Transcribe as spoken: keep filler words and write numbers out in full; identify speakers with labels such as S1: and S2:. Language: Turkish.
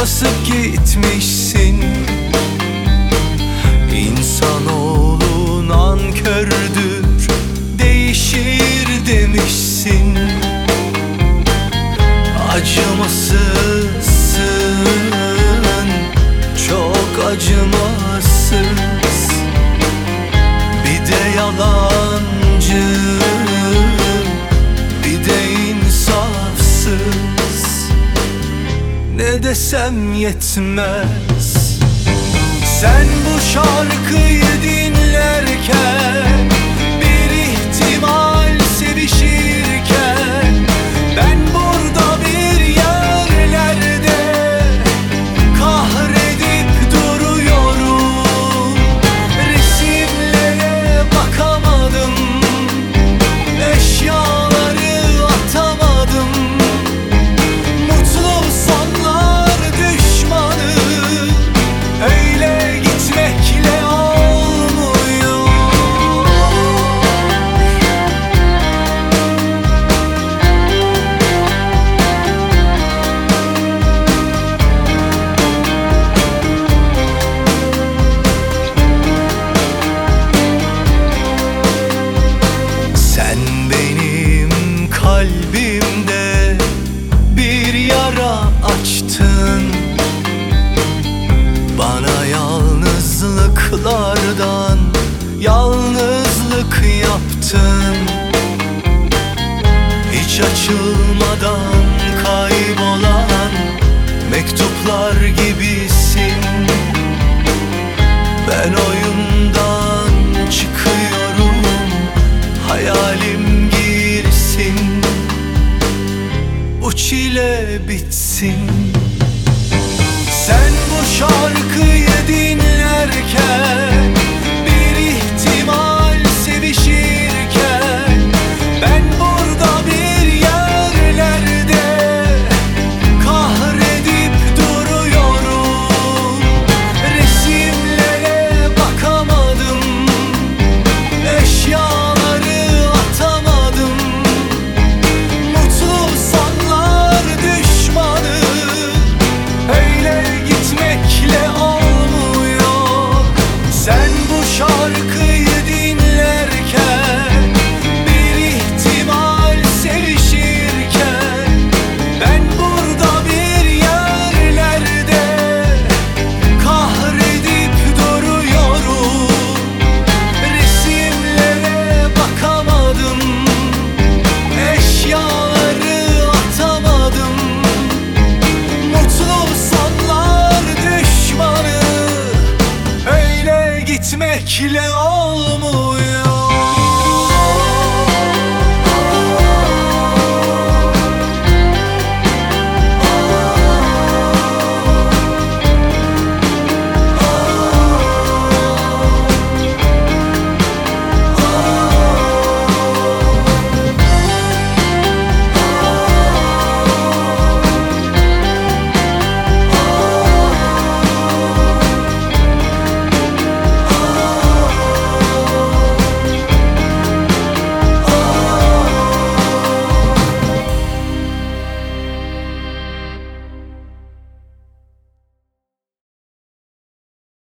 S1: basıp gitmişsin. İnsanoğlu nankördür, değişir demişsin. Acımasızsın, çok acımasız. Bir de yalancı, bir de insafsız. Ne desem yetmez. Sen bu şarkıyı dinlerken, bir ihtimal sevişirken, ben burada bir yerlerde kahredip duruyorum. Resimlere bakamadım, eşyaları atamadım. Mutlu sonlar düşmanı, öyle gitmekle olmuyor. Sen benim kalbimde bir yara açtın. Bana yalnızlıklardan yalnızlık yaptın. Hiç açılmadan kaybolan mektuplar gibisin. Ben oyundan çıkıyorum, hayalim girsin, bu çile bitsin. Sen bu şarkıyı dinlerken, bir ihtimal sevişirken, ben burada bir yerlerde kahredip duruyorum. Resimlere bakamadım, eşyaları atamadım. Mutlu sonlar düşmanı, öyle gitmekle olmuyor. Sen bu şarkıyı dinlerken, bir ihtimal sevişirken, ben burada bir yerlerde kahredip duruyorum. Resimlere bakamadım, eşyaları atamadım. Mutlu sonlar düşmanı, öyle gitmekle o